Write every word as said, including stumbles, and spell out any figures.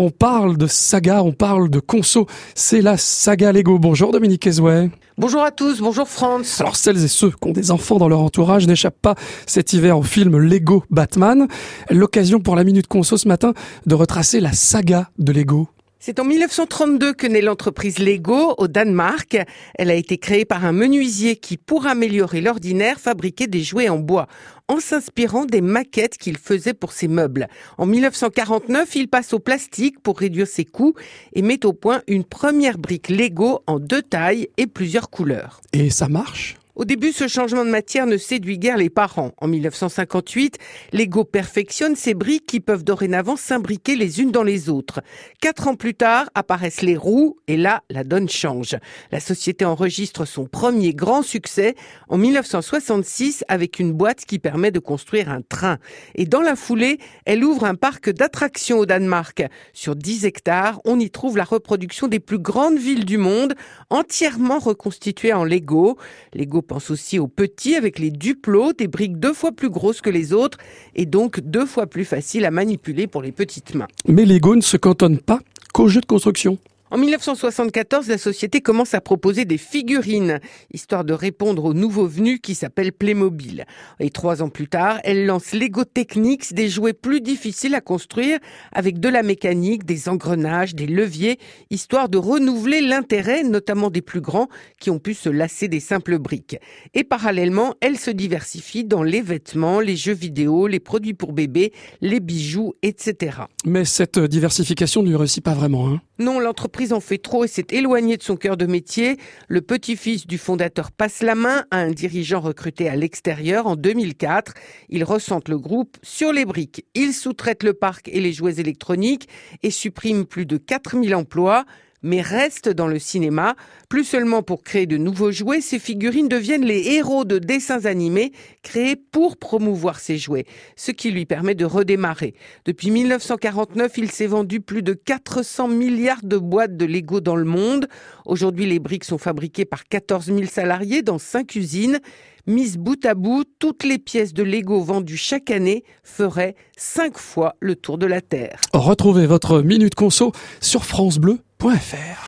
on parle de saga, on parle de conso. C'est la saga Lego. Bonjour Dominique Ezouet. Bonjour à tous, bonjour France. Alors celles et ceux qui ont des enfants dans leur entourage n'échappent pas cet hiver au film Lego Batman. L'occasion pour la Minute Conso ce matin de retracer la saga de Lego. C'est en mille neuf cent trente-deux que naît l'entreprise Lego au Danemark. Elle a été créée par un menuisier qui, pour améliorer l'ordinaire, fabriquait des jouets en bois, en s'inspirant des maquettes qu'il faisait pour ses meubles. En mille neuf cent quarante-neuf, il passe au plastique pour réduire ses coûts et met au point une première brique Lego en deux tailles et plusieurs couleurs. Et ça marche ? Au début, ce changement de matière ne séduit guère les parents. En mille neuf cent cinquante-huit, Lego perfectionne ces briques qui peuvent dorénavant s'imbriquer les unes dans les autres. Quatre ans plus tard, apparaissent les roues et là, la donne change. La société enregistre son premier grand succès en mille neuf cent soixante-six avec une boîte qui permet de construire un train. Et dans la foulée, elle ouvre un parc d'attractions au Danemark. Sur dix hectares, on y trouve la reproduction des plus grandes villes du monde, entièrement reconstituées en Lego. Lego pense aussi aux petits avec les Duplo, des briques deux fois plus grosses que les autres et donc deux fois plus faciles à manipuler pour les petites mains. Mais Lego ne se cantonne pas qu'aux jeux de construction. En mille neuf cent soixante-quatorze, la société commence à proposer des figurines, histoire de répondre aux nouveaux venus qui s'appellent Playmobil. Et trois ans plus tard, elle lance Lego Technics, des jouets plus difficiles à construire avec de la mécanique, des engrenages, des leviers, histoire de renouveler l'intérêt, notamment des plus grands qui ont pu se lasser des simples briques. Et parallèlement, elle se diversifie dans les vêtements, les jeux vidéo, les produits pour bébés, les bijoux, et cetera. Mais cette diversification ne réussit pas vraiment, hein ? Non, l'entreprise en fait trop et s'est éloignée de son cœur de métier. Le petit-fils du fondateur passe la main à un dirigeant recruté à l'extérieur en deux mille quatre. Il recentre le groupe sur les briques. Il sous-traite le parc et les jouets électroniques et supprime plus de quatre mille emplois. Mais reste dans le cinéma. Plus seulement pour créer de nouveaux jouets, ces figurines deviennent les héros de dessins animés créés pour promouvoir ces jouets, ce qui lui permet de redémarrer. Depuis mille neuf cent quarante-neuf, il s'est vendu plus de quatre cents milliards de boîtes de Lego dans le monde. Aujourd'hui, les briques sont fabriquées par quatorze mille salariés dans cinq usines. Mises bout à bout, toutes les pièces de Lego vendues chaque année feraient cinq fois le tour de la Terre. Retrouvez votre Minute Conso sur francebleu point fr.